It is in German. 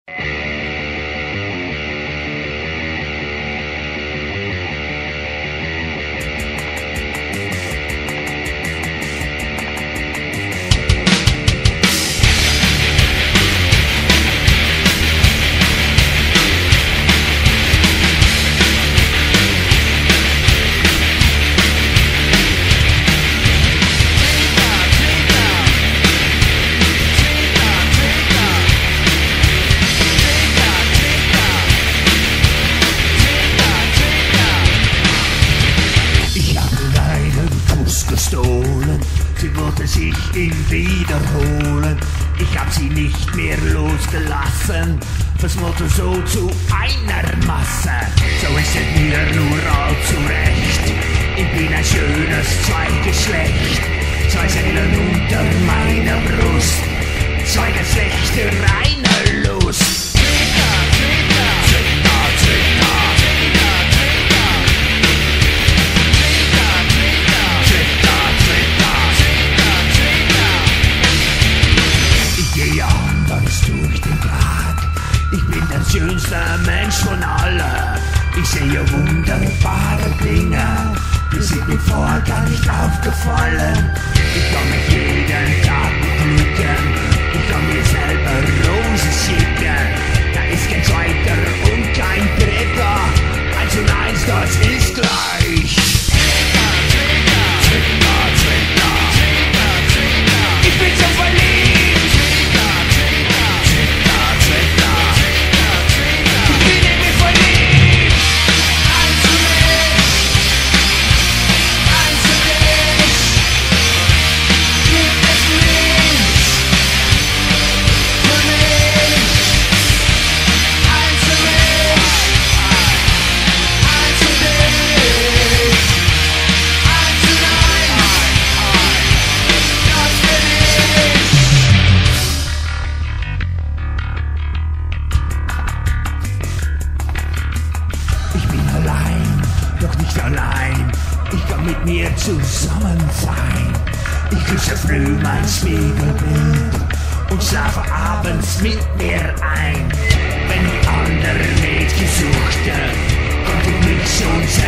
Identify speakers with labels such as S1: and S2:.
S1: Gestohlen, sie wollte sich ihm wiederholen. Ich hab sie nicht mehr losgelassen, das Motto so zu einer Masse. So ist es mir nur allzu recht. Ich bin ein schönes Zweigeschlecht, zwei Seelen unter meiner Brust, zwei Geschlechter reiner Lust. Durch den Tag, ich bin der schönste Mensch von allen. Ich sehe wunderbare Dinge, die sind mir vorher gar nicht aufgefallen. Ich kann mich jeden Tag beglücken, ich kann mir selber Rosen schicken. Da ist kein zweiter und kein dritter, 1 und 1, das ist gleich. Ich bin so verliebt. Doch nicht allein, ich kann mit mir zusammen sein. Ich küsse früh mein Spiegelbild und schlafe abends mit mir ein. Wenn die anderen Mädchen suchten, konnte ich mich schon selbst